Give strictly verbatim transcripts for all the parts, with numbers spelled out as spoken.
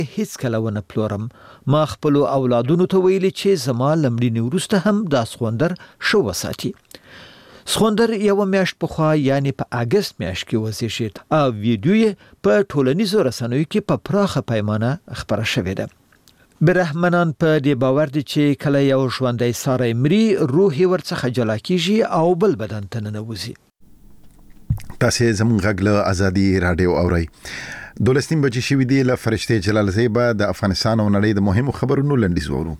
هیڅ کله ونه پلورم. ما خپل اولادونو ته ویلي چې زما لمړینې وروسته هم دا سخوندر ښه وساتي. سخوندر یو میاشت پخوا یعنی په اگست میاشت کې وزیږید او ویډیو یې په ټولنیزو رسنیو کې په پراخه پیمانه خپره شوې ده. برهمنان په دې باور دي چې کله یو ژوندی ساری مري روح یې ورڅخه جلا کیږي او بل بدن ته ننوځي. تاسې زموږ غږ له ازادي رادیو اورئ. دولسنیم بجې شوي دي. له فرشتې جلال زیبا د افغانستان او نړۍ د مهمو خبرونو لنډیز وورو.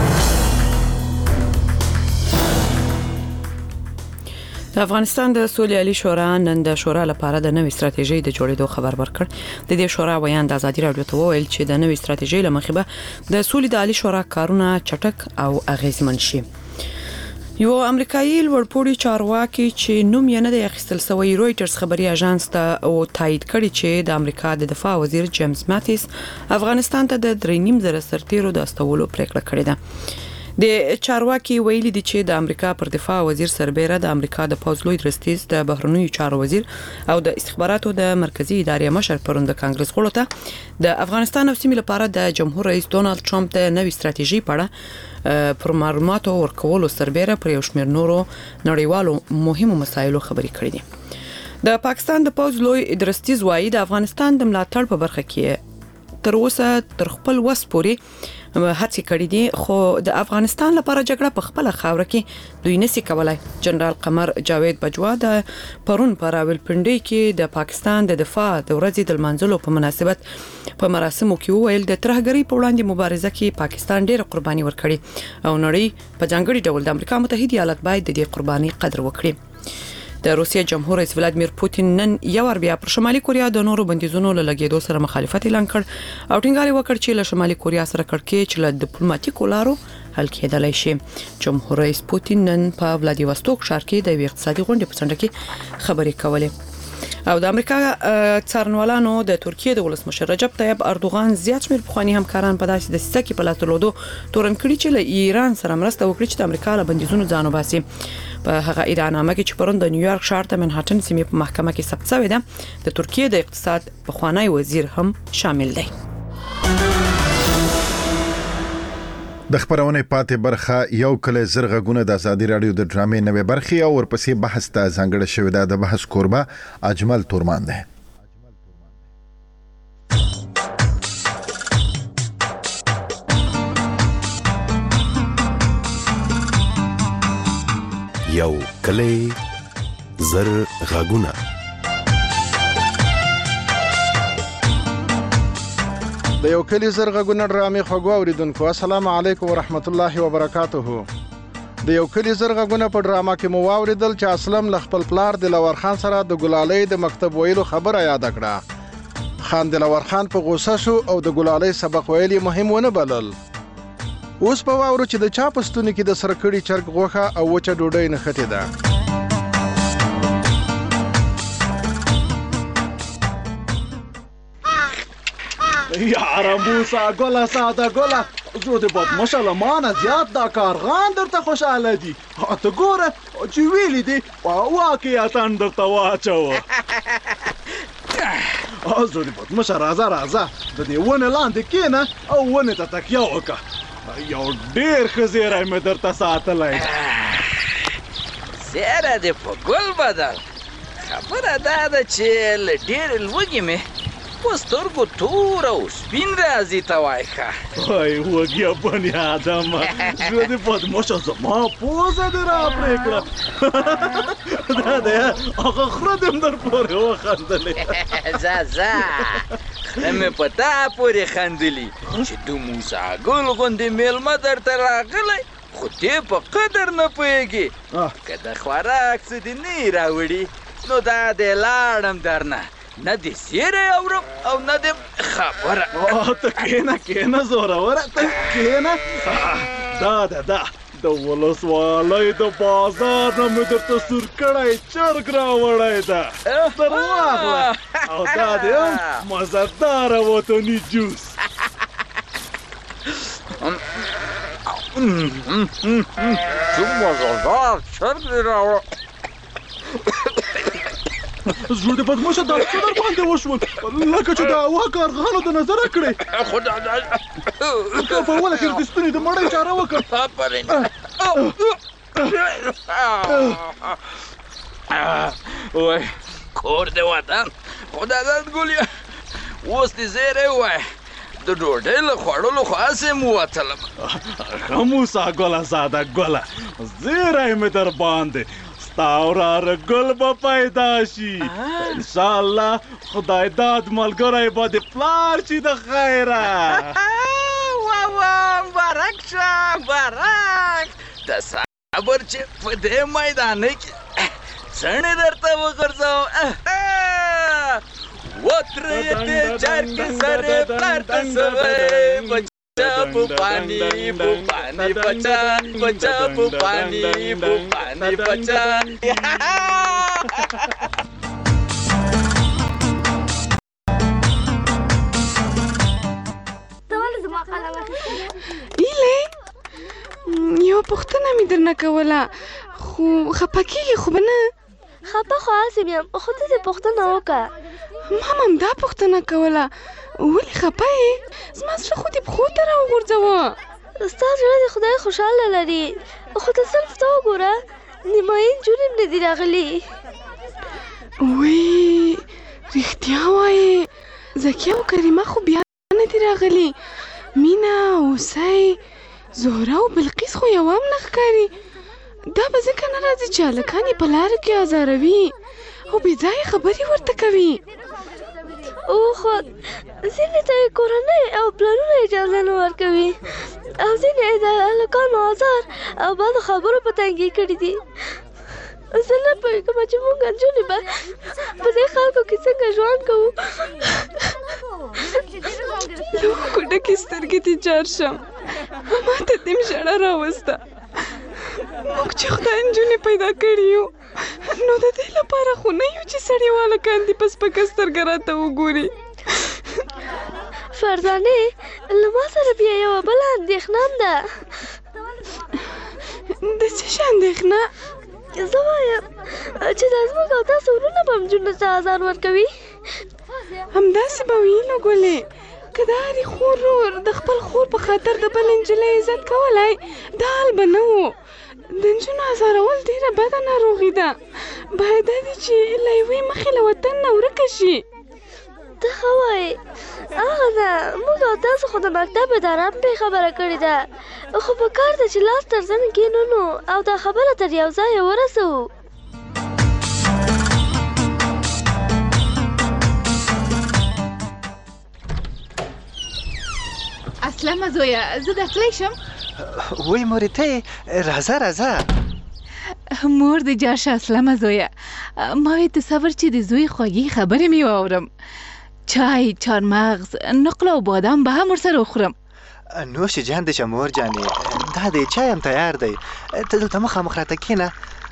د افغانستان د سولې عالی شورا نن د شورا لپاره د نوې ستراتیژۍ د جوړېدو خبر ورکړ. د دې شورا ویان د ازادي رادیو ته وویل چې د نوې ستراتیژۍ لمخې به د سولې د عالی شورا کارونه چټک او اغیزمن شي. یو امریکایي لوړپوړي چارواکي چې نوم یې نه دی اخیستل شوی رويټرز خبري اژانس ته او تایید کړی چې د امریکا د دفاع وزیر جیمز ماتیس افغانستان ته د درې نیم زره سرتیرو د استولو پریکړه کړې ده. د چارواکي ویلي دي چې د امریکا پر دفاع وزیر سربېره د امریکا د پوز لوی درستیز د بهرنیو چارو وزیر او د استخباراتو د مرکزی ادارې مشر پروند کانګرس غړو ته د افغانستان او سیمې لپاره د جمهور رئیس ډونالد ټرمپ د نوې ستراتیژي په اړه پر معلوماتو ورکولو سربېره پر یو شمېر نورو نړیوالو مهمو مسایلو خبرې کړې دي. د پاکستان د پوز لوی درستیز وايي د افغانستان د ملاتړ په برخه کې تر اوسه تر خپل وس پورې هڅې کړې دي خو د افغانستان لپاره جګړه په خپل خاوره کې دوی نشي کولای. جنرال قمر جاوید بجوا د پرون پر راولپنډي کې د پاکستان د دفاع د ورځې د منځلو په مناسبت په مراسمو کې وویل د ترهګری په وړاندې مبارزه کې پاکستان ډېر قرباني ورکړي او نړۍ په ځانګړي ډول د امریکا متحده ایالات باید د دې قرباني قدر وکړي. د روسیې جمهور رئیس ولادیمیر پوتین نن یو ور بیا پر شمالي کوریا د نورو بندیزونو له لګیدو سره مخالفت اعلان کړ او ټینګار وکړ چې له شمالي کوریا سره کړکېچ له ډیپلوماټیکو لارو حل کېدلای شي. جمهور رئیس پوتین نن په ولادیواستوک ښار کې د اقتصادي غونډې په څنډه کې خبرې کولې او د امریکا څارنوالانو د ترکیې د ولسمشر رجب طیب اردوغان زیات شمېر پخوانی همکاران په داسې د سکه په لاتلودو تورن کړي چې له ایران سره مرسته وکړي چې د امریکا له بندیزونو ځان وباسي. په هغه اعلاننامه کې چې پرون د نیویارک ښار ته منهټن سیمې په محکمه کې ثبت شوی ده د ترکیې د اقتصاد پخوانی وزیر هم شامل دی. د خبرونه پاتې برخه یو کله زرغونه د ازادي رادیو د ډرامې نوې برخه او ورپسې بحث ته ځانګړی شوی ده. د بحث کوربه اجمل تورمان ده. یو کلی زر غاګونه. د یو کلی زر غاګونه ډرامې خوږو اوریدونکو السلام علیکم ورحمت الله وبرکاته. د یو کلی زر غاګونه په ډراما کې مو واوریدل چې اسلم ل خپل پلار دلور خان سره د ګلالۍ د مکتب ویلو خبره یاد کړه. خان دلور خان په غوسه شو او د ګلالۍ سبق ویل مهم ونه بلل. اوس په واورو چې د چا پستونی کې د سرکړی چرګ غوخه او وچه ډوډۍ نخته ده. یاره موسی ګله ساده ګله زه د بدمشه له مانه زیات دا کارغان درته خوشحاله دي. ته ګوره چې ویلي دي واقعیتا درته واچوه. زه د بدمشه راځه راځه د دې ونې لاندې کښېنه او ونې ته تکیه وکړه. یو ډېر ښه زیری مې درته ساتلی دی. زیری دې په ګل بدل. خبره دا ده چې له ډېرې لوږې مې په سترګو تور او سپین راځي ته وایي ښه. وای وږیه بني ادمه زه دې بدمشه زما پوزه دې را پرې کړه. دا دی هغه خره دې م در پورې وخندلې. ځه ځه خره مې په تا پورې خندلي چې د موسی ګل غوندې میلمه درته راغلی خو دې په قدر نه پوهېږي. که د خوراک څه دې نه یې راوړي نو دا دې لاړم درنه نه دې سیری اورم او نه دې خبره. ته کښېنه کښېنه زوروره ته کښېنه. دا ده دا د ولسوالۍ د بازار نه مې درته سور کړی چرګ راوړی ده. در واغله او دا دې هم مزهداره وطني جوس. څومره مزهدار چرګ دې راوړه. زړه دې بدموشه دا څه در باندې وشول لکه چې د هوا کارغانو د نظره کړې خدا که په اوله کې د ستوني د مړۍ چاره وکړه آفرین وای کور دې ودان خدا دې ګولیا اوس دې زیری وای د ډوډۍ له خوړلو خو هسې مو وتلم ښه موسی ګله زاده ګله زیری مې در باندې ستا وراره ګل به پیدا شي انشاءالله خدای داد ملګری به دې پلار شي د خیره وا وا مبارک شه مبارک د صبر چې په دې میدانه کې څڼې درته وغورځوم وترېدې چرګې سرې پرته سوی بچه په پانی په پانی بچه بچه په پانی په پانی بچه ایله یو پوښتنه مې درنه کوله خو خفه کېږې خو به نه خفه خو هسې یم خو ته دې پوښتنه وکړه ما هم همدا پوښتنه کوله ولې خفه یې زما زړه خو دې پښو ته راوغورځوه ستا زړه دې خدای خوشحاله لري خو ته صرف ته وګوره نیمایي نجونې مې نه دي راغلي وی رښتیا وایې زکیه او کریمه خو بیا نه دي راغلي مینا اوسۍ زهره او بلقیس خو یو هم نه ښکاري دا به ځکه نه راځي چې هلکان یې په لاره کې ازاروي او بې ځایه خبرې ورته کوي اوخو ځینې ته یې کورنۍ او پلرونه اجازه نه ورکوي او ځینې یې د هلکانو ازار او بدو خبرو په تنګې کړي دي زه نه پوهېږم چې موږ نجونې به په دې خلکو کې څنګه ژوند کوو له اوښکو ډکې سترګې دې جار شم ما ته دې ژړه راوسته موږ چې خدای نجونې پیدا کړي یو نو د دې لپاره خو نه یو چې سړي والکان دې په سپکه سترګه راته وګوري فرزانې له ما سره بیا یوه بله اندېښنه هم ده د څه شي اندېښنه زه وایم چې دا زموږ او تاسو ورونه به نجونو ته ازار ورکوي همداسې به وي نو ګلې که د هرې خور ورور د خپل خور په خاطر د بل نجلۍ عزت کولی دا حال به نه و د نجونو ازارول ډېره بده ناروغي ده باید دا دي چې له یوې مخې له وطن نه ورکه شي ته ښه وایې هغه ده موږ او تاسو خو د مکتب اداره هم پرې خبره کړې ده خو په کار ده چې لاس تر زنې کښېنونو او دا خبره تر یو ځایه ورسوو اسلامه زویه زه درتلی شم وای مورې ته راځه راځه مور دې جار شه اسلامه زویه ما وی تصور چې د زوی خوږې خبرې مې واورم چای چارمغز نقل او بادام به هم ورسره وخورم نوش جان دې شه مور جانې دا دی چای هم تیار دی ته دلته مخامخ راته کښېنه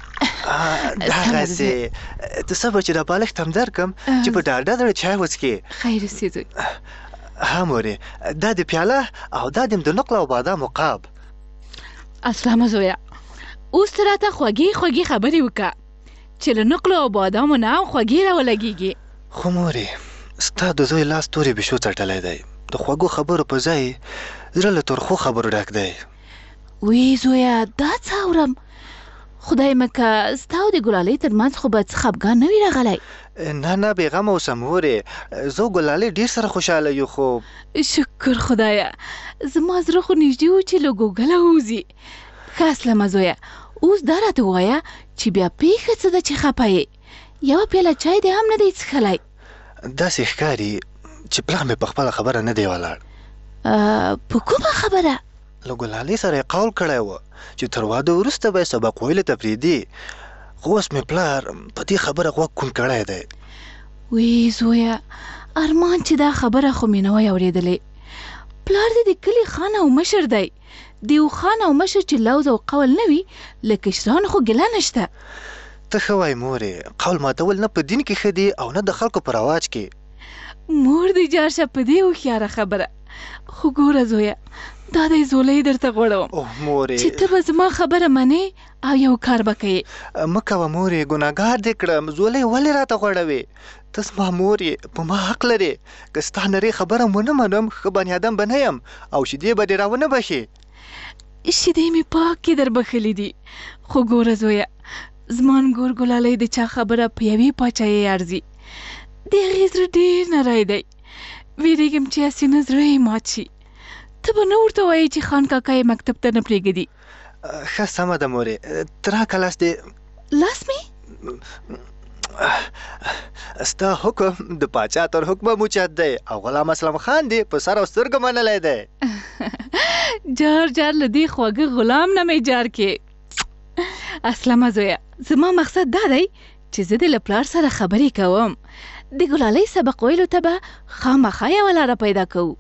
دغسې تصور چې دا بالښت هم درکړم چې په ډاډه زړه چای وڅښې خیر سي زوی ها مورې دا د پیاله او دا د نقل او بادامو قاب اسلامه زویه اوس ته راته خوږې خوږې خبرې وکړه چې له نقلو او بادامو نه هم خوږې راولګېږي خو مورې ستا د زوی لاس تورې بشو څټلی دی د خوږو خبرو په ځای زړه له ترخو خبرو ډک دی وی زویه دا څه اورم خدای مکه ستا او د ګلالۍ تر منځ خو به څه خفګان نه وي راغلی نه نه بېغمه اوسه مورې زه ګلالۍ ډېر سره خوشحاله یو خو شکر خدایه زما زړه خو نږدې و چې له ګوګله ووځي ښه اسلمه زویه اوس دا راته ووایه چې بیا پېښه څه ده چې خفه یې یوه پیاله چای دې هم نه دی څښلی داسې ښکاري چې پلار مې په خپله خبره نه دی ولاړ په کومه خبره له ګلالۍ سره یې قول کړی و چې تر واده وروسته به یې سبق ویلو ته پرېږدي خو اوس مې پلار په دې خبره غوږ کوڼ کړی دی وی زویه ارمان چې دا خبره خو مې نه وی اورېدلې پلار دې د کلي خان او مشر دی د یو خان او مشر چې لوز او قول نه وي له کشرانو خو ګیله نشته ته ښه وایې مورې قول ماتول نه په دین کې ښه دي او نه د خلکو په رواج کې مور دې جار شه په دې هوښیاره خبره خو ګوره زویا دا دی زولۍ درته غوړوم اوه مورې چې ته به زما خبره منې او یو کار به کوې مه کوه مورې ګناهګار دې کړم زولۍ ولې راته غوړوې ته زما مور یې په ما حق لرې که ستا نرۍ خبره ونه منم ښه بني ادم به نه یم او شیدې به دې راونه بښې شیدې مې پاکې در بخښلي دي خو ګوره زویا زما نګور ګلالۍ د چا خبره په یوې پاچایۍ ارزي د هغې زړه ډېر نری دی ویرېږم چې هسې نه زړه یې مات شي ته به نه ورته وایې چې خان کاکا یې مکتب ته نه پرېږدي ښه سمه ده مورې ته راکه لاس دې لاس مې ستا حکم د پاچا تر حکمه موچت دی او غلام اسلم خان دې په سر او سترګو منلی دی جار جار له دې خواږه غلام نه مې جار کې اسلمه زویا زما مقصد دا دی چې زه دې له پلار سره خبرې کوم د ګلالۍ سبق ویلو ته به خامخا یوه لاره پیدا کوو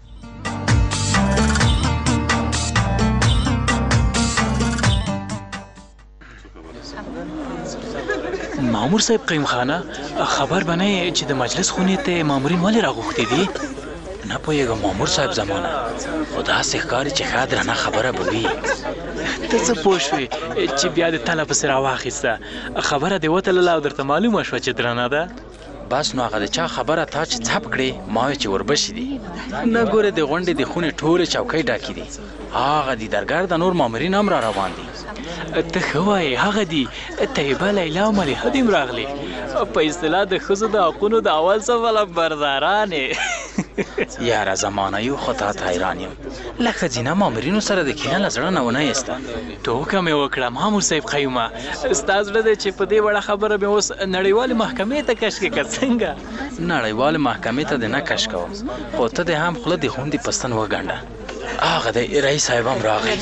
مامور صاحب قیم خانه خبر به نه چې د مجلس خونې ته مامورین ولې راغوښتي دي نه پوهېږم مامور صاحب زمانه خو داسې ښکاري چې ښه درنه خبره به وي ته څه پوه شوې چې بیا د تله پسې راواخیسته خبره دې وتلله او درته معلومه شوه چې درنه ده بس نو هغه د چا خبره تا چې څپ کړې ما وې چې وربشي دي نه ګوره د غونډې د خونې ټولې چوکۍ ډاکې دي هغه دي درګر د نور مامورین هم را روان دي ته ښه وایې هغه دي طیبه لیلا او ملیحه دې هم راغلي په اصطلاح د ښځو د حقونو د اول صف علمبردارانې یاره زمانه یو خو تا ته حیران یم له ښځینه مامورینو سره د کینه له زړه نه ونه ایسته ټوکه مې وکړه مامور صاحب قیومه ستا زړه دی چې په دې وړه خبره مې اوس نړیوالې محکمې ته کش کې که څنګه نړیوالې محکمې ته دې نه کش کوم خو ته دې هم خوله د غوندې په ستن وګنډه هغه دی رئیس صاحب هم راغی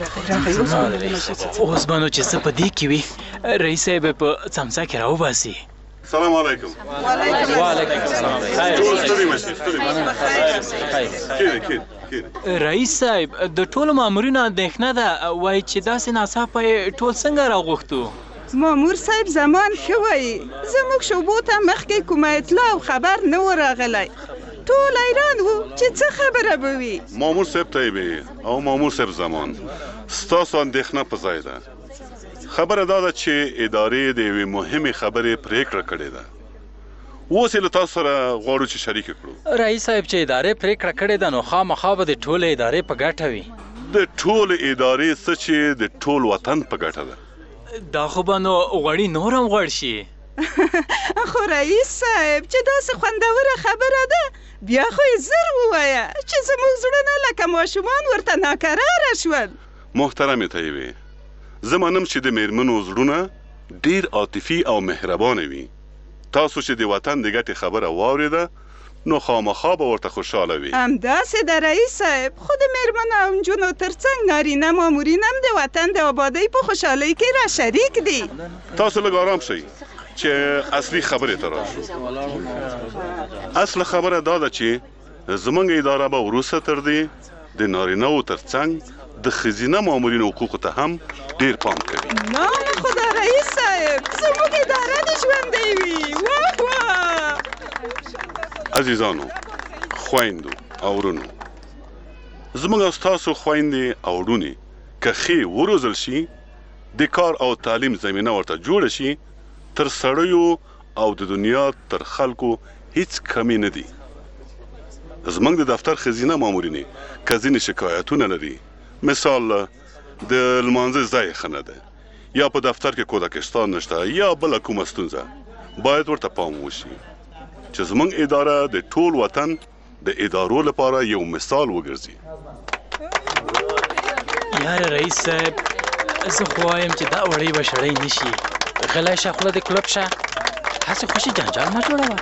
اوس به نو چې څه په دې کې وي رئیس صاحب په څمڅه کې راوباسي سلام علیکم وعلیکم السلام رئیس صاحب د ټولو مامورینو اندېښنه ده وایي چې داسې ناڅاپه یې ټول څنګه راغوښتو مامور صاحب زمان ښه وایي زموږ شعبو ته مخکې کومه اطلاع او خبر نه و راغلی ټول حیران وو چې څه خبره به وي مامور صاحب طیبې او مامور صاحب زمان ستاسو اندېښنه په ځای ده خبره دا ده چې ادارې د یوې مهمې خبرې پرېکړه کړې ده اوس یې له تاسو سره غواړو چې شریکه کړو رئیس صاحب چې ادارې پرېکړه کړې ده نو خامخا به د ټولې ادارې په ګټه وي د ټولې ادارې څه چې د ټول وطن په ګټه ده دا خو به نو غوړي نور هم غوړ شي خو رئیس صاحب چې داسې خوندوره خبره ده بیا خو یې زر ووایه چې زموږ زړونه لکه ماشومان ورته ناکراره شول محترمې طیبې زه منم چې د میرمنو زړونه ډیر عاطفي او مهربانه وي تاسو چې د وطن د ګټې خبره واورېده نو خامخا به ورته خوشحاله وي همداسې ده رئیس صاحب خو د میرمنو او نجونو ترڅنګ نارینه مامورین هم د وطن د آبادۍ په خوشحالۍ کې را شریک دي تاسو لږ آرام شئ چې اصلي خبرې ته راشو اصل خبره دا ده چې زموږ اداره به وروسته تر دې د نارینه‌و ترڅنګ د ښځینه مامورینو حقوقو ته هم ډیر پام کوي نه خدا رئیس صاحب زموږ اداره دې ژوندۍ وي واه واه عزیزانو خویندو او ورونو زموږ او ستاسو خویندې او وروڼې که ښې وروزل شي د کار او تعلیم زمینه ورته جوړه شي تر سړیو او د دنیا تر خلکو هیڅ کمی نه دي زموږ د دفتر ښځینه مامورینې که ځینې شکایتونه لري مثال د لمانځه ځای ښه نه ده یا په دفتر کې کودکستان نشته یا بله کومه ستونزه باید ورته پام وشي چې زموږ اداره د ټول وطن د ادارو لپاره یو مثال وګرځي یاره رئیس صاحب زه خو وایم چې دا وړۍ به شړۍ نه شي غلی شه خوله دې کلپ شه هسې خوشي جنجال مه جوړوه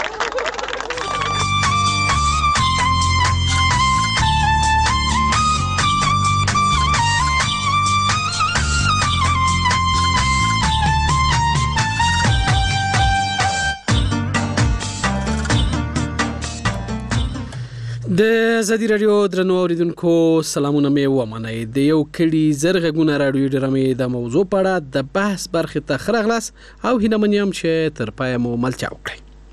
د ازادي راډیو درنو اوریدونکو سلامونه مې ومنئ د یو کړي زرغونه راډیو ډرامې د موضوع په اړه د بحث برخې ته ښه راغلاست او هیله من یم چې تر پایه مو ملتیا وکړئ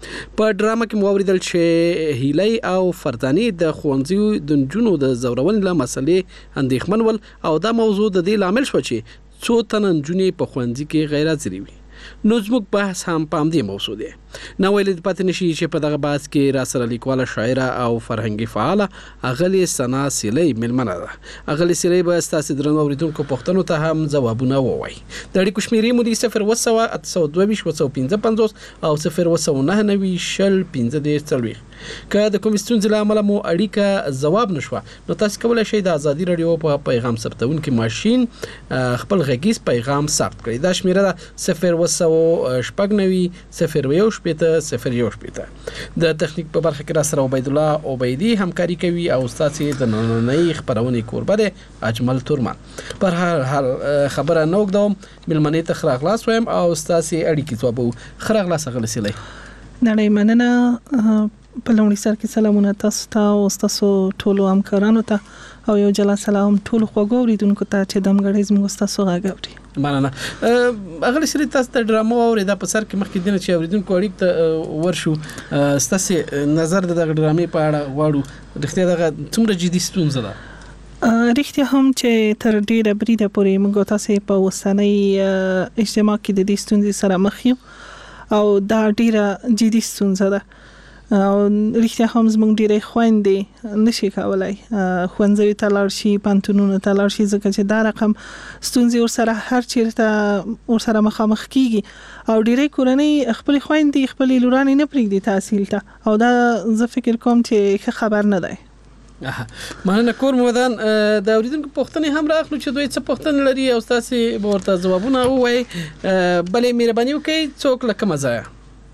په ډرامه کې موریدل چې هیلای او فرزانه د خوندزي د جنونو د زورون له مسلې اندېښمن ول او دا موضوع د دې لامل شو چې څو تن جنې په خوندزي کې غیر حاضرې وي. نو زموږ بحث هم په همدې موضوع دی. نو ویل د پاتې نشي چې په دغه بحث کې را سره لیکواله شاعره او فرهنګي فعاله اغلی سنا سلی ملمنه ده. اغلی سلی به ستاسو درنو اوریدونکو پوښتنو ته هم ځوابونه ووایي. د اړیکو شمیرې مو د صفر وسوه اته دوه ویشت پنځه پنځوس او صفر وسوه نهه نوي شل پنځه دېرش څلوېښت. که د کوم ستونزې له امله مو اړیکه ځواب نشوه نو تاسو کولی شئ د ازادي راډیو په پیغام ثبتونکي ماشین خپل غږیز پیغام ثبت کړئ. دا شمیره ده صفر وسوه شپږ نوي صفر یو شپېته صفر یو شپېته. د تخنیک په برخه کې را سره عبید الله عبیدي همکاري کوي او ستاسو د نننۍ خبرونې کوربه دی اجمل تورمان. پر هر حال خبره نه وګدوم ملمنې ته ښه راغلاست وایم او ستاسو اړیکې ځوابو. ښه راغلاست اغلی سلی. نړۍ مننه. په لومړي سر کې سلامونه تاسو ته او تاسو ټولو همکارانو ته او یو جلا سلام ټولو خوږو اوریدونکو ته چې دمګړې زموږ تاسو غږ اوري. مننه. اغلی سری تاسو ته ډرامه اورېده په سر کې مخکې دینه چې اوریدونکو اړیک ته ورشو ستاسو نظر د دغه ډرامې په اړه غواړو. رښتیا دغه څومره جدي ستونزه ده؟ رښتیا هم چې تر ډیره بریده پورې موږ تاسو په وسنۍ اجتماع کې د دې ستونزې سره مخ یو او دا ډیره جدي ستونزه ده. او رښتیا هم زموږ ډیره خويندې نشي کولای خوندزوي ته لاړ شي پانتونونو ته لاړ شي ځکه چې دا رقم ستونزې ورسره هر چیرته ورسره مخامخ کیږي او ډیره کورنۍ خپل خويندې خپل لورانې نه پرېږدي تحصیل ته او دا زه فکر کوم چې ښه خبر نه دی. مننه. کور مودان د اوریدونکو پوښتنې هم راغلو چې دوی څه پوښتنه لري او تاسو به ورته ځوابونه ووایي. بلې مهرباني وکړئ څوک له کومه ځایه؟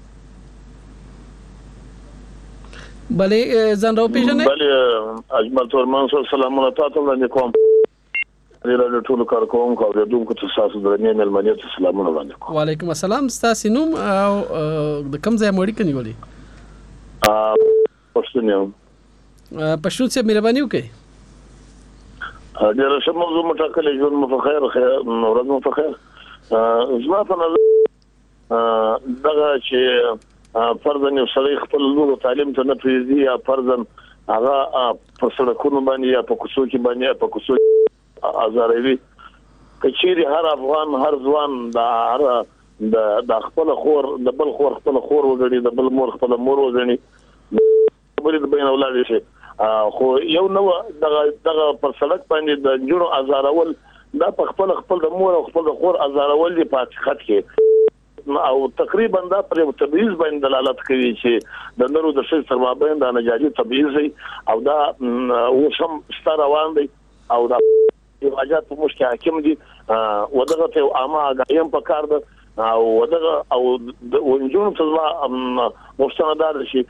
بلې ځان راو پیژنئ؟ بلې اجمل تورمان سره سلامونه تاسو وړاندې کوم. د راډیو ټولو کارکوونکو او اوریدونکو ته تاسو درنې مېلمنې ته سلامونه وړاندې کوم. وعلیکم السلام. تاسو نوم او د کوم ځای مو اړیکه نیولې؟ ا پښتون یم. پښتون څه مهرباني وکړئ. ډېر ښه موضوع مټاکلې ژوند مو په خیر خیر ورځ مو په خیر. زما په نظر دغه چې فرضاً یو سړی خپل لور تعلیم ته نه پریږدي یا فرضاً هغه په سړکونو باندې یا په کوڅو کې باندې یا په کوڅو ازاروي. کچېری هر افغان هر ځوان د هر د خپل خور د بل خور خپل خور وګړي د بل مور خپل مور وګړي بلې د بین اولاد شي. خو یو نو دغه دغه پر سړک باندې د جوړو ازارول دا په خپل خپل د مور او خپل خور ازارول دی په حقیقت کې او تقریبا دا پر تبعیض باندې دلالت کوي چې د نورو د شر سرمابین د نجاجي تبعیض او دا وسم ستاره روان دی او دا واجات په مشکل حاکم دي ودغه ته عامه غایم په کار ده او ودغه او ونجون څه مستندار شي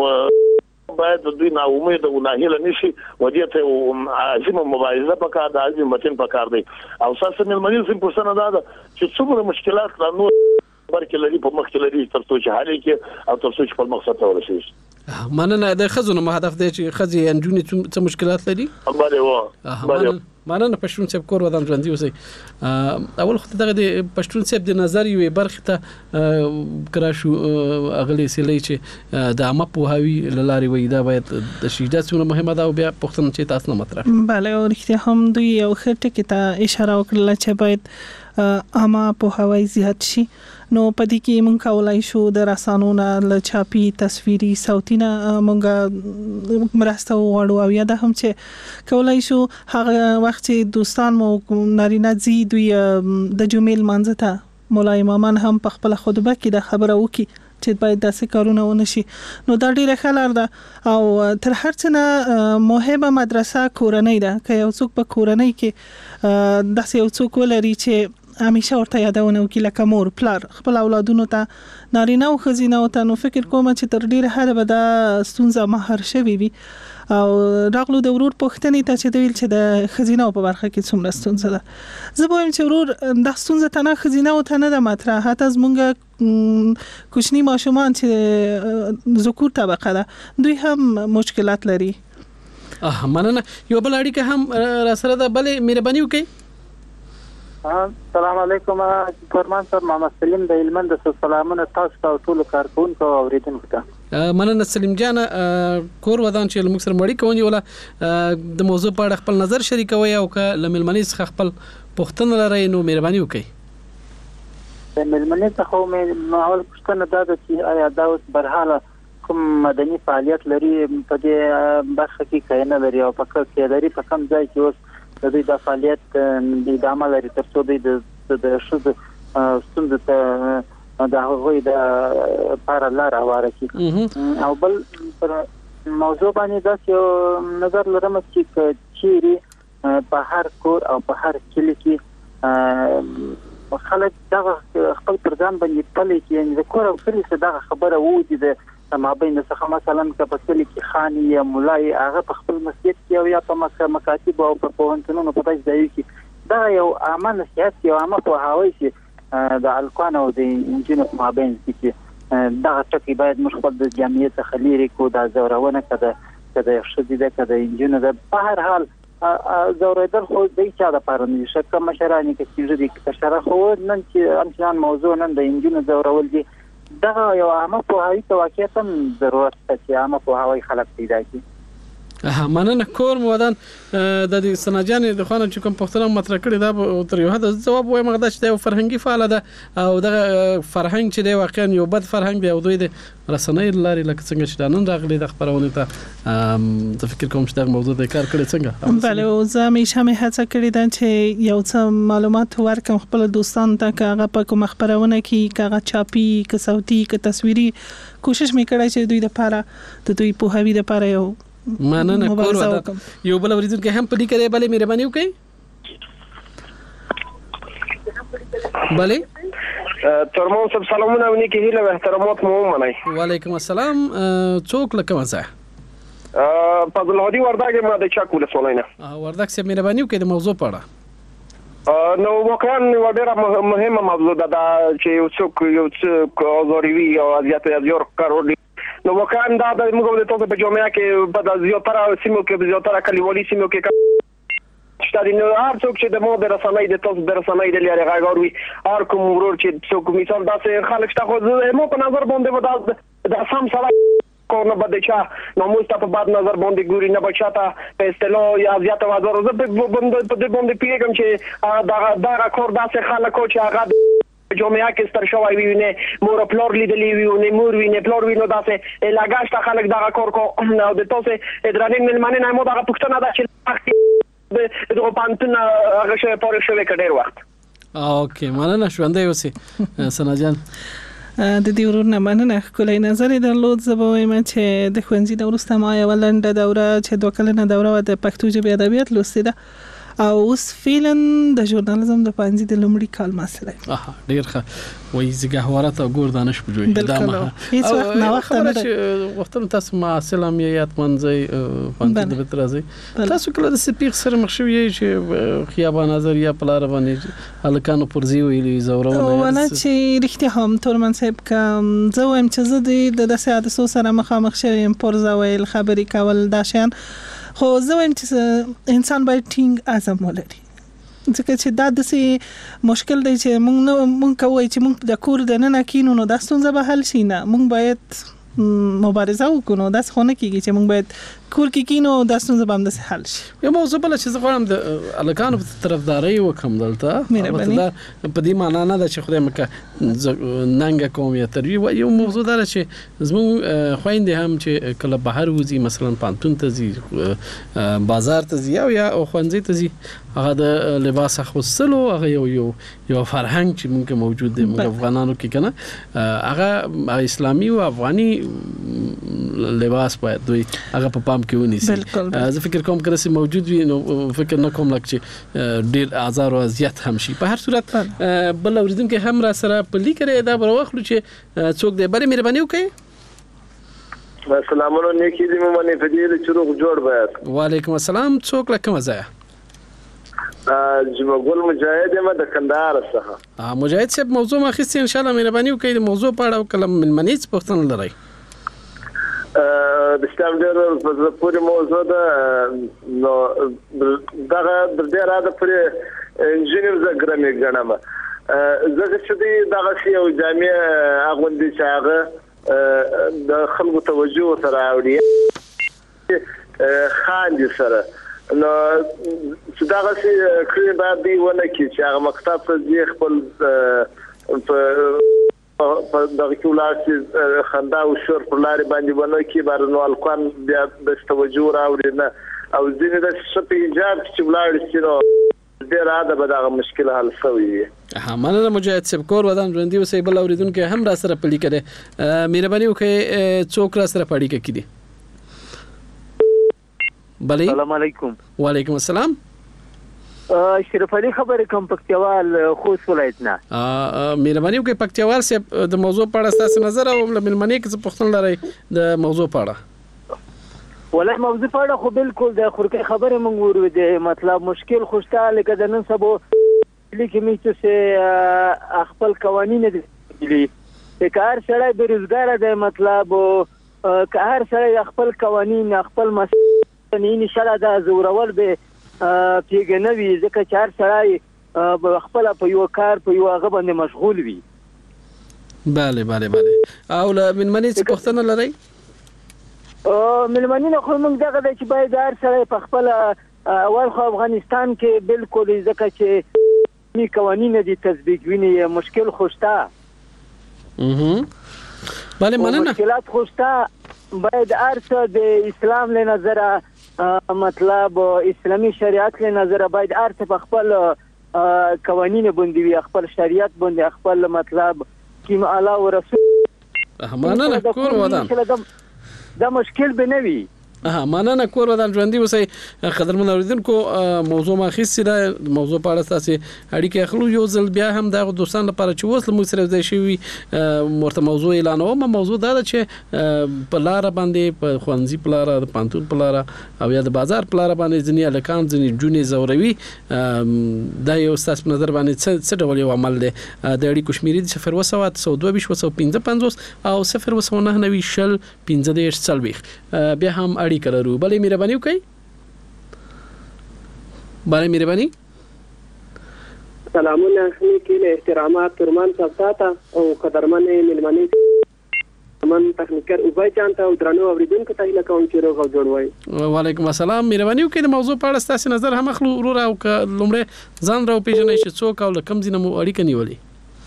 باید د دوی نه امید او ناهیله نشي ودی ته عظیم مبارزه په کار ده عظیم متن په کار دی او اساسا ملمنې سم پرسنه ده چې څومره مشکلات را نو برکې لري په مخ کې لري تر څو چې حالې کې او تر څو چې په مقصد ته ورسېږي. مننه. د خزونه هدف دی چې خزي انجونی څه مشکلات لري؟ بله و بله مننه. پښتون صاحب کور ودان ژوندۍ اوسئ. اول خو دغه د پښتون صاحب د نظر یو برخه ته کرا شو اغلی سلی چې د عامه پوهاوی لاري وې دا باید د شیدات څونه مهمه ده او بیا پښتون چې تاسو نه مطرح. بله او رښتیا هم دوی یو خټه کې ته اشاره وکړه چې باید عامه پوهاوی زیات شي. نو پدې کې مونږ کولای شو د رسانونو له چاپی تصویري صوتي نه مونږ مرسته وغواړو او یا د هم چې کولای شو هغه وخت چې دوستان مو نارینه زی دوی د جمعې لمانځه ته مولا امامان هم په خپل خطبه کې د خبره وکي چې باید داسې کارونه ونه شي. نو دا ډیره ښه لار ده او تر هر څه نه مهمه مدرسه کورنۍ ده. که یو څوک په کورنۍ کې داسې یو څوک ولري چې همیشه ورته یادونه وکړي لکه مور پلار خپل اولادونو ته نارینه او ښځینه او ته نو فکر کوم چې تر ډیره حده به دا ستونزه مهار شوي وي. او راغلو د ورور پوښتنې ته چې دوی چې د ښځینه په برخه کې څومره ستونزه ده. زه به وایم چې ورور دا ستونزه ته نه ښځینه او ته نه ده مطرح. حتی زمونږ کوچني ماشومان چې ذکور طبقه ده دوی هم مشکلات لري. مننه. یو بل اړیکه هم را سره ده. بلې مهرباني وکړئ. السلام علیکم فرمان صاحب. محمد سلیم د هلمند د سلامونه تاسو ته ټول کارکونکو او اوریدونکو ته. مننه سلیم جان. کور ودان چې موږ سره مړی کوي ولا د موضوع په اړه خپل نظر شریکوي او که لملمنې څخه خپل پوښتنه لرئ نو مهرباني وکړئ. د ملمنې څخه مې ماحول پوښتنه دا ده چې آیا دا اوس برحاله کوم مدني فعالیت لري په دې برخه کې کینه لري او په کې لري په کوم ځای کې اوس د دې د فعالیت د ادامه لري تر څو د د شود ستونزې ته د هغوی د لپاره لار هواره کړي. او بل پر موضوع باندې دا یو نظر لرم چې چیرې په هر کور او په هر کلی کې خلک دغه خپل پردان باندې پلي کې د کور او کلی څخه دغه خبره وودي د مابین څخه مثلا که په کلی کې خاني یا مولای هغه په خپل مسجد کې یا په مکاتب او په پوهنتونونو په داسې ځای کې دا یو عامه نصیحت یو عامه پوهاوی چې د الکوان او د انجینو په مابین کې دغه ټکي باید موږ خپل د جمعیت څخه لري کو دا زورونه کده کده شدي ده کده انجینو ده په هر حال زوریدل خو د چا د پاره نه شکه مشرانی کې چې دې کې شرح خو نن چې انسان موضوع نن د انجینو زورول دي دا یو عامه پوهاوی ته واقعا ضرورت ده چې عامه پوهاوی خلک پیدا کړي. مننه کور مودان د دې سناجان د خوانه چې کوم پښتنه مطرح کړی دا تر یو حد جواب وایم غدا چې یو فرهنګي فعال ده او د فرهنګ چې دی واقعا یو بد فرهنګ دی او دوی د رسنۍ لاري لکه څنګه چې نن راغلي د خبرونه ته د فکر کوم چې دا موضوع د کار کړی څنګه بله او زه همیشه مې هڅه کړې ده چې یو څه معلومات ورکم خپل دوستان ته که هغه په کوم خبرونه کې که هغه چاپي که صوتي که تصویري کوشش مې کړی چې دوی د لپاره د دوی پوهاوی د لپاره یو مننه کور ودا یو بل ورځ کې هم پدې کړې بلې مهرباني وکړئ. بلې ترمون صاحب سلامونه ونی کې هیله او احترامات مو ومنئ. وعلیکم السلام. څوک لکه مزه فضل هادي وردګ ما د چاک ولسوالۍ نه. وردګ سه مهرباني وکړئ د موضوع په اړه. نو واقعا ډېره مهمه موضوع ده چې یو څوک یو څوک ازاروي او اذیت یې کارول نو واقعا دا د موږ د توګه په جامعه کې په د زیاتره سیمو کې زیاتره کلیوالي سیمو کې شته نو هر څوک چې د مو د رسنۍ د تاسو د رسنۍ د لارې غاغوي هر کوم ورور چې څوک مثال داسې خلک شته خو مو په نظر باندې ودا د سم سره کوونه بده چا نو موږ په بعد نظر باندې ګوري نه بچاته په اصطلاح یا زیاته وزر زه په باندې په باندې پیګم چې دا دا کور داسې خلکو چې هغه جامعه کې ستر شوی ویني مور پلور لیدلې ویني مور ویني پلور ویني داسې لاګاشته خلک دغه کور کو نو د تاسو ادرانین ملمنه نه مو دغه پښتنه ده چې دغه پانتون هغه شی پاره شوی کډیر وخت. اوکې مننه ژوندۍ اوسې سنا جان. د دې ورونه مننه کولای نظر درلود زه به وایم چې د ښوونځي د وروسته ما یو لنډه دوره چې دوه کلنه دوره د پښتو ژبې ادبیات لوستې ده او اوس فعلا د ژورنالیزم د پنځه د لومړي کال مسله اها ډیر ښه وایي زګه حوارات او ګور دانش بجوي دا ما هیڅ وخت نه وخت نه چې وخت تاسو ما سلام یې اتمنځي پنځه د بترازي تاسو کله د سپیخ سره مخ شوی چې خیابان نظر یا پلار باندې الکانو پرزي ویلي زورونه ونه چې رښتیا هم تورمن صاحب کوم زه وایم چې زه د داسې حادثو سره مخامخ شوم پرزا ویل خبري کول داشان خو زه وایم چې انسان باید ټینګ عزم ولري ځکه چې دا داسې مشکل دی چې موږ موږ کوی چې موږ د کور د ننه کینو نو دا ستونزه به حل شي نه موږ باید مبارزه وکړو نو داس خونه کیږي چې موږ باید کور کې کینو دا ستونزه به هم داسې حل شي. یو موضوع بل چې زه غواړم د الکانو په طرفداري وکم دلته په دې معنا نه ده چې خدای مکه ننګ کوم یا تر یو موضوع دا چې زموږ خويندې هم چې کله بهر وځي مثلا پانتون ته ځي بازار ته ځي او یا خوانځي ته ځي هغه د لباس اخوستلو هغه یو یو یو فرهنګ چې موږ موجود دی موږ افغانانو کې کنه هغه اسلامي او افغاني لباس باید دوی هغه په پام کې ونیسي. زه فکر کوم کله چې موجود وي نو فکر نه کوم لکه چې ډیر آزار او اذیت هم شي. په هر صورت بل اوریدونکو هم را سره په لیکره دا بروخلو چې څوک دې بری مهرباني وکړي. السلام علیکم نیکی دې مو باندې فدیل چروغ جوړ بیات. وعلیکم السلام څوک لکه مزه جمعګل مجاهد یم د کندهار څخه. مجاهد صاحب موضوع ما خسته ان شاء الله مهرباني وکړئ د موضوع په اړه کلم من منیت پوښتنه لرئ. د اسلام ډېر په پوره موضوع ده نو دا د دې راځي پرې انجینر زګرمې ګڼم زه چې دغه یو جامع اغوندي چې هغه د خلکو توجه سره اوري خاندي سره نو چې دغه کړي بعد دی ونه کې چې هغه مکتب ته ځي خپل په دغه کولاسي خندا او شور پر لارې باندې ونه کې بارنو الکوان بیا د توجه راوړي نه او ځینې د شپې ایجاب چې ولاړ شي نو ډیر عاده به دغه مشکل حل شوی وي. ها مننه مجاهد صاحب کور ودان ژوندۍ اوسئ بل اوریدونکو هم را سره پلی کړي مهرباني وکړئ څوک را سره پړی کړي. بله السلام علیکم. وعلیکم السلام. شریف علي خبرې کوم پکتیوال خوست ولایت نه. مهرباني وکړئ پکتیوال صاحب د موضوع په اړه تاسو نظر او ملمنې کې څه پوښتنه لرئ د موضوع په اړه؟ ولای موضوع په اړه خو بالکل د خورکې خبرې مونږ ورو دي مطلب مشکل خوشته لکه د نن سبا لیکي مې چې خپل قوانین دي چې کار سره بیروزګار دی مطلب کار سره خپل قوانین خپل مسئله ان شاء الله د زورول به پیګنوي ځکه چې هر سره خپل په یو کار په یو هغه باندې مشغول وي. bale bale bale او من منی څه پوښتنه لرئ؟ ملمنینه خو موږ دغه د چې باید هر سره په خپل اول خو افغانستان کې بالکل ځکه چې می قوانین دي تطبیق ویني مشکل خوشته اها bale مننه مشکلات خوشته باید هر څه د اسلام له نظره مطلب اسلامي شریعت له نظره باید هر څه په خپل قوانین باندې وي خپل شریعت باندې خپل مطلب کیم الله او رسول مننه کور ودان دا مشکل به نه وي. ها مننه کور ودان ژوندۍ اوسئ قدرمن اوریدونکو موضوع ما خېسي دا موضوع په اړه تاسو اړیکې اخلو یو ځل بیا هم د دوستان لپاره چې وسله موږ سره ځای شي مرته موضوع اعلانوم موضوع دا چې په لار باندې په خوانزي په لار د پانتون په لار او یا د بازار په لار باندې ځنی الکان ځنی جونې زوروي دا یو تاسو په نظر باندې څه ډول یو عمل دی د اړیکو شمیرې صفر وسوات سودو بیش وسو پنځه پنځوس او صفر وسو نه نوي شل پنځه دیش څلويخ بیا هم اړیکه لرو. بله مهرباني وکړئ. بله مهرباني. سلامونه نیکی له احترامات ترمان صاحب او قدرمن ملمنې من تخنیکر اوبای چانته او درنو اوریدونکو ته هیله کوم چې روغ او جوړ وای. وعلیکم السلام. مهرباني وکړئ د موضوع په اړه تاسو نظر هم اخلو ورور او لومړی ځان راو پیژنئ چې څوک او کوم ځای مو اړیکه نیولې.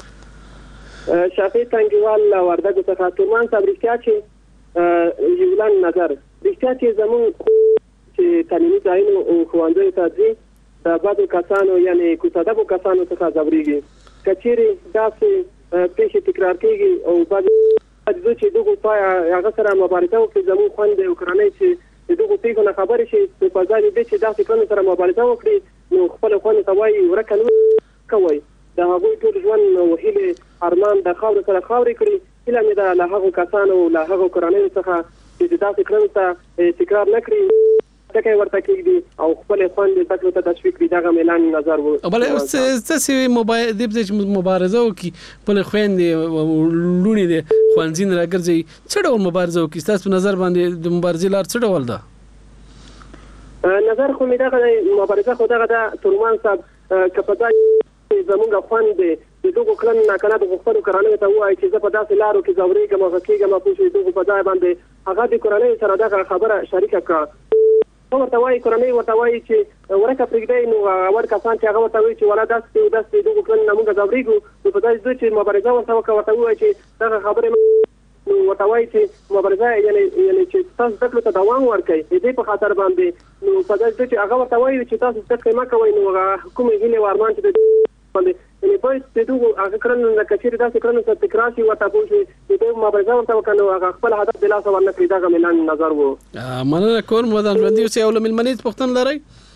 شافعي تنګیوال وردګو څخه ترمان صاحب رښتیا چې یولان نظر رښتیا چې زمون چې تعلیمي ځایونو او ښوونځیو ته ځي د بعضو کسانو یعنې کوڅه‌ډبو کسانو څخه ځورېږي کچېرې داسې پیښې تکرار کېږي او بعضې چې دغو پای هغه سره مبارزه وکړي زموږ خویندې او کورنۍ چې د دغو پیښو نه خبرې شي نو په ځای دې چې داسې کړنو سره مبارزه وکړي نو خپلو خویندو ته وایي ورکه نه کوئ د هغوی ټول ژوند او هیلې ارمان د خاورو سره خاورې کړي هیله مې ده له هغو کسانو له هغو کورنیو څخه چې داسې کړنو ته تکرار نه کړي ټکی ورته کېږدي او خپلې خویندې زده کړو ته تشویق کړي دغه اعلان نظر و. بله ستاسې دې په ځای چې مبارزه وکړي خپلې خویندې لوڼې دي ښوونځي نه راګرځوي څه ډول مبارزه وکړي ستاسو په نظر باندې د مبارزې لار څه ډول ده؟ نظر خو مې دغه دی مبارزه خو دغه ده ترمان صاحب که په ځای زمونږ خویندې د دغو کړنو نه که نه د خپلو کورنیو ته ووایي چې زه په داسې لارو کې ځورېږم او غږېږم پوه شوې دغو په ځای باندې هغه د کورنیو سره دغه خبره شریکه کړه ورته وایي کورنۍ ورته وایي چې ورکه پرېږدئ نو اول کسان چې هغه ورته وایي چې ولا داسې دی داسې دی دغو کړنو نه موږ ځورېږو نو په داسې ځای چې مبارزه ورته وکړه ورته ووایي چې دغه خبرې نو ورته وایي چې مبارزه یعنې یعنې چې تاسو زده کړو ته دوام ورکړئ د دې په خاطر باندې نو په داسې ځای چې هغه ورته وایي چې تاسو زده کړې مه کوئ نو هغه کومې هیلې او ارمان چې د باندې یعنې باید د دغو هغه کړنو نه که چېرې داسې کړنو سره تکرار شي ورته پوه شي د دې مبارزه ورته وکړه نو هغه خپل هدف د لاسه ورنه کړي دغه مې لاندې نظر و. مننه کوم ودان ژوندي اوسئ او له مېلمنې څه پوښتنه لرئ؟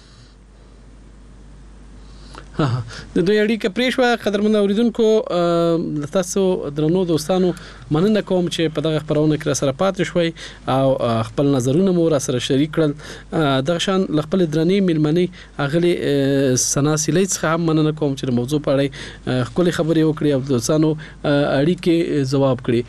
د دوی اړیکه پرې شوه. قدرمن اوریدونکو تاسو درنو دوستانو مننه کوم چې په دغه خپرونه کې راسره پاتې شوئ او خپل نظرونه مو راسره شریک کړل. دغه شان له خپلې درنې مېلمنې اغلې ثنا سیلۍ څخه هم مننه کوم چې د موضوع په اړه ښکلې خبرې وکړې او دوستانو اړیکې ځواب کړي.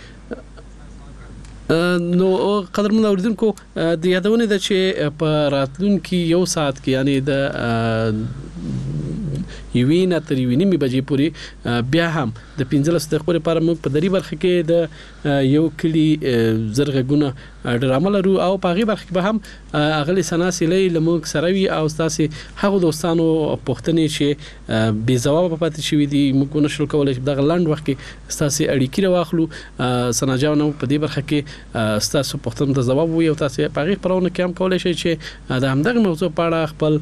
نو قدرمن اوریدونکو د یادونه ده چې په راتلونکي یو ساعت کې یعنی د یوې نه تر یوې نیمې بجې پورې بیا هم د پنځلس دقیقو لپاره موږ په درې برخه کې د یو کلی زرغونه ډرامه لرو او په هغې برخه کې به هم اغلې ثنا سیلۍ له موږ سره وي او ستاسې هغو دوستانو پوښتنې چې بې ځوابه پاتې شوي دي موږ ونشو کولی چې دغه لنډ وخت کې ستاسې اړیکې راواخلو. ثنا جان په دې برخه کې ستاسو پوښتنو ته ځواب وي او تاسې په هغې خپرونه کې هم کولی شئ چې د همدغه موضوع په اړه خپل